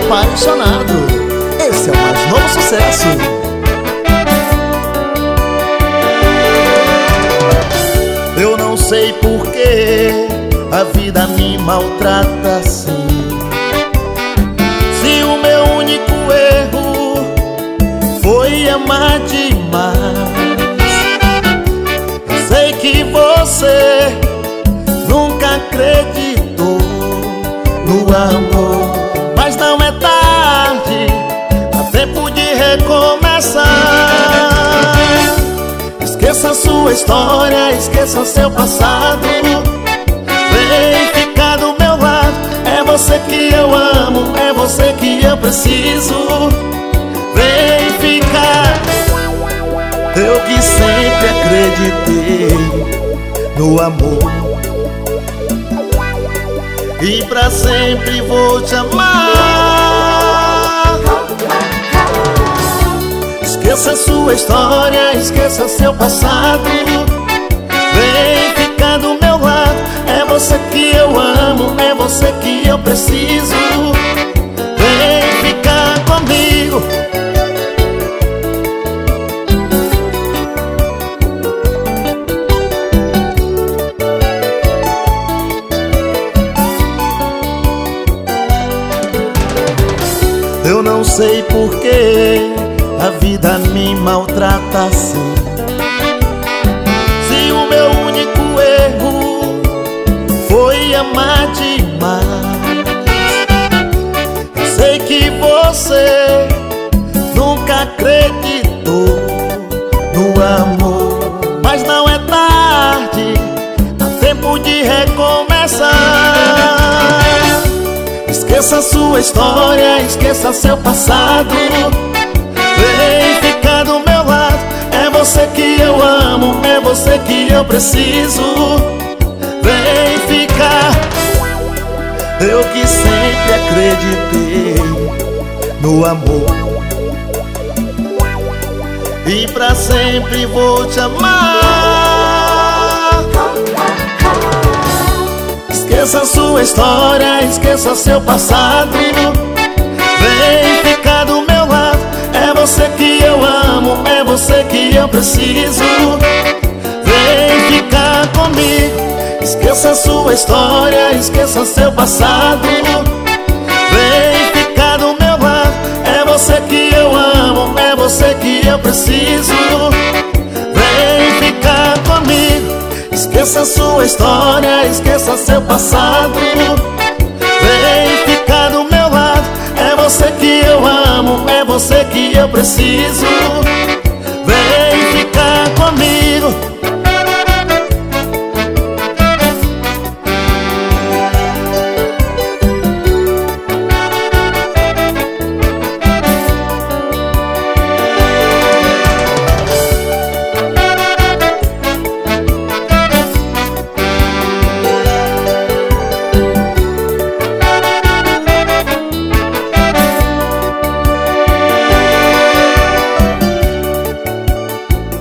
Apaixonado. Esse é o mais novo sucesso. Eu não sei por que a vida me maltrata assim. Se o meu único erro foi amar demais. Eu sei que você nunca acreditou no amor, mas não é tarde, há tempo de recomeçar. Esqueça sua história, esqueça seu passado. Vem ficar do meu lado, é você que eu amo, é você que eu preciso. Vem ficar. Eu que sempre acreditei no amor, e pra sempre vou te amar. Esqueça sua história, esqueça seu passado. Vem ficar do meu lado, é você que eu amo, é você que eu preciso. Vem ficar comigo. Eu não sei por que a vida me maltrata assim. Se o meu único erro foi amar demais. Eu sei que você nunca acreditou no amor, mas não é tarde, há tempo de recomeçar. Esqueça sua história, esqueça seu passado. Vem ficar do meu lado, é você que eu amo, é você que eu preciso. Vem ficar. Eu que sempre acreditei no amor, e pra sempre vou te amar. Esqueça sua história, esqueça seu passado. Vem ficar do meu lado, é você que eu amo, é você que eu preciso. Vem ficar comigo. Esqueça sua história, esqueça seu passado. Vem ficar do meu lado, é você que eu amo, é você que eu preciso. Vem ficar comigo. Esqueça sua história, esqueça seu passado. Vem ficar do meu lado, é você que eu amo, é você que eu preciso.